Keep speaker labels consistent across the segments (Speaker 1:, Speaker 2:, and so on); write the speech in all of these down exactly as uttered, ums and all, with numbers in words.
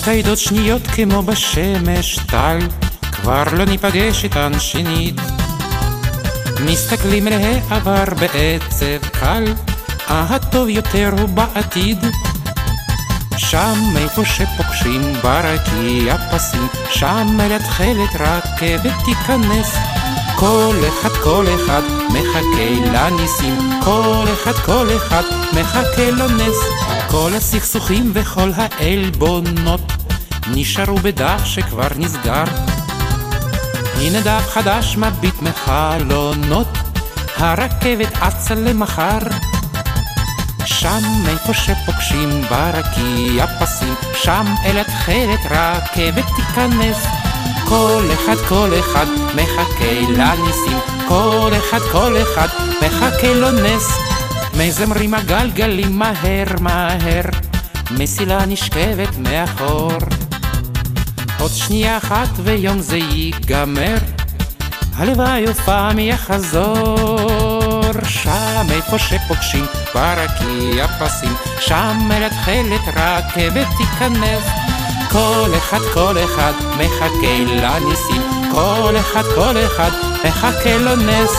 Speaker 1: מצטיידות שניות כמו בשמש טל, כבר לא ניפגש איתן שנית. מסתכלים אל העבר בעצב קל, הטוב יותר הוא בעתיד. שם איפה שפוגשים ברקיע פסים, שם אל התכלת רכבת תיכנס. כל אחד כל אחד מחכה לניסים, כל אחד כל אחד מחכה לו נס. כל הסכסוכים וכל העלבונות נשארו בדף שכבר נסגר. הנה דף חדש מביט מחלונות, הרכבת אצה למחר. שם איפה שפוגשים ברקיע פסים, שם אל התכלת רכבת תיכנס. כל אחד כל אחד מחכה לניסים, כל אחד כל אחד מחכה לו נס. מזמרים הגלגלים מהר מהר, מסילה נשכבת מאחור. עוד שנייה אחת ויום זה ייגמר, הלוואי ופעם יחזור. שם איפה שפוגשים ברקיע פסים, שם אל התכלת רכבת תיכנס. כל אחד כל אחד מחכה לניסים, כל אחד כל אחד מחכה לו נס.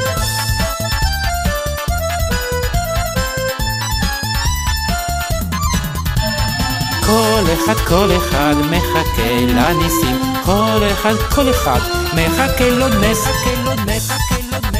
Speaker 1: כל אחד כל אחד מחכה לניסים, כל אחד כל אחד מחכה לו נס, מחכה לו נס, מחכה לו נס.